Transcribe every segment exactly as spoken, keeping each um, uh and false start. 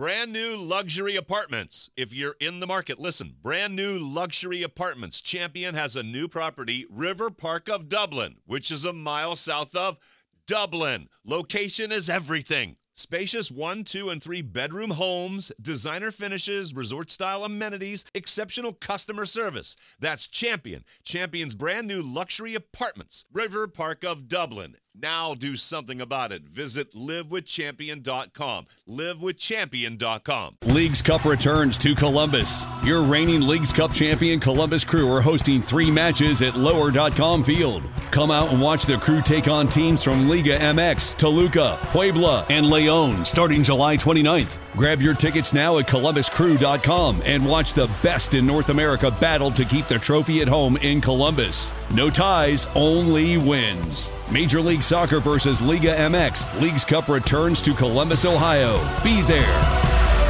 Brand new luxury apartments. If you're in the market, listen. Brand new luxury apartments. Champion has a new property, River Park of Dublin, which is a mile south of Dublin. Location is everything. Spacious one, two, and three bedroom homes, designer finishes, resort-style amenities, exceptional customer service. That's Champion. Champion's brand new luxury apartments. River Park of Dublin. Now do something about it. Visit live with champion dot com. live with champion dot com. Leagues Cup returns to Columbus. Your reigning Leagues Cup champion Columbus Crew are hosting three matches at lower dot com field. Come out and watch the Crew take on teams from Liga M X, Toluca, Puebla, and León starting July twenty-ninth. Grab your tickets now at columbus crew dot com and watch the best in North America battle to keep the trophy at home in Columbus. No ties, only wins. Major League Soccer versus Liga M X. Leagues Cup returns to Columbus, Ohio. Be there.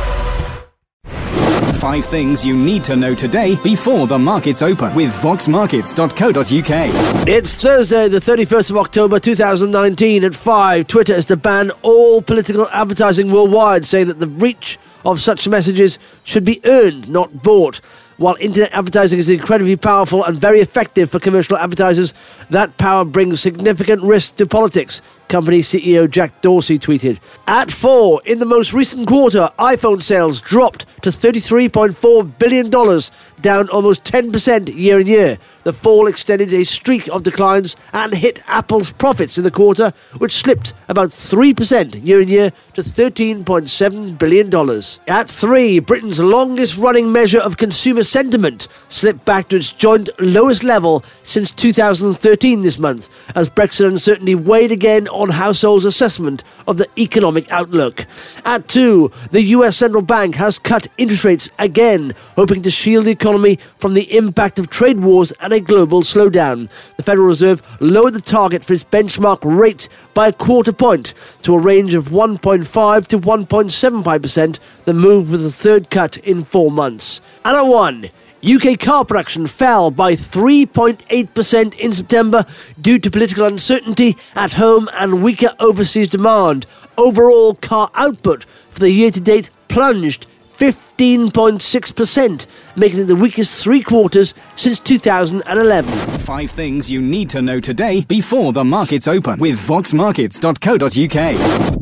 Five things you need to know today before the markets open with vox markets dot co dot uk. It's Thursday, the thirty-first of October, two thousand nineteen at five. Twitter is to ban all political advertising worldwide, saying that the reach of such messages should be earned, not bought. While internet advertising is incredibly powerful and very effective for commercial advertisers, that power brings significant risk to politics, company C E O Jack Dorsey tweeted. At four, in the most recent quarter, iPhone sales dropped to thirty-three point four billion dollars, down almost ten percent year on year. The fall extended a streak of declines and hit Apple's profits in the quarter, which slipped about three percent year on year to thirteen point seven billion dollars. At three, Britain's longest-running measure of consumer sentiment slipped back to its joint lowest level since two thousand thirteen this month, as Brexit uncertainty weighed again on households' assessment of the economic outlook. At two, the U S Central Bank has cut interest rates again, hoping to shield the economy from the impact of trade wars and a global slowdown. The Federal Reserve lowered the target for its benchmark rate by a quarter point to a range of one point five to one point seven five percent, the move with the third cut in four months. And at one, U K car production fell by three point eight percent in September due to political uncertainty at home and weaker overseas demand. Overall car output for the year-to-date plunged fifteen point six percent, making it the weakest three quarters since two thousand eleven. Five things you need to know today before the markets open with vox markets dot co dot uk.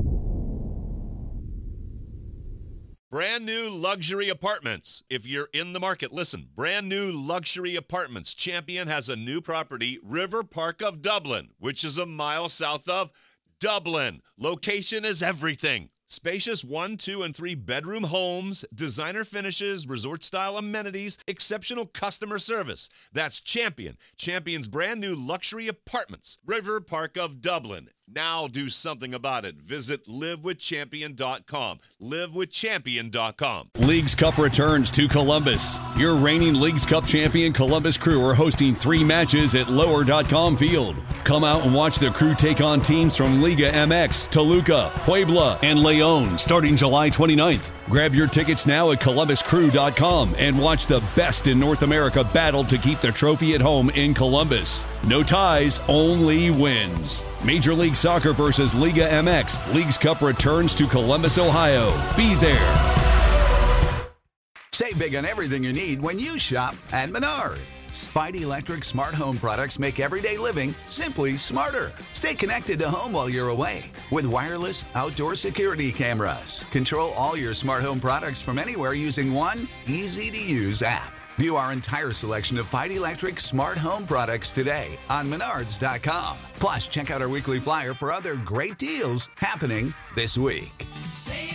Brand new luxury apartments. If you're in the market, listen. Brand new luxury apartments. Champion has a new property, River Park of Dublin, which is a mile south of Dublin. Location is everything. Spacious one, two, and three bedroom homes, designer finishes, resort-style amenities, exceptional customer service. That's Champion. Champion's brand new luxury apartments. River Park of Dublin. Now do something about it. Visit live with champion dot com. live with champion dot com. Leagues Cup returns to Columbus. Your reigning Leagues Cup champion Columbus Crew are hosting three matches at lower dot com field. Come out and watch the Crew take on teams from Liga M X, Toluca, Puebla, and León starting July twenty-ninth. Grab your tickets now at columbus crew dot com and watch the best in North America battle to keep the trophy at home in Columbus. No ties, only wins. Major League Soccer versus Liga M X. Leagues Cup returns to Columbus, Ohio. Be there. Save big on everything you need when you shop at Menards. Spidey Electric smart home products make everyday living simply smarter. Stay connected to home while you're away with wireless outdoor security cameras. Control all your smart home products from anywhere using one easy-to-use app. View our entire selection of Spidey Electric smart home products today on menards dot com. Plus, check out our weekly flyer for other great deals happening this week. Save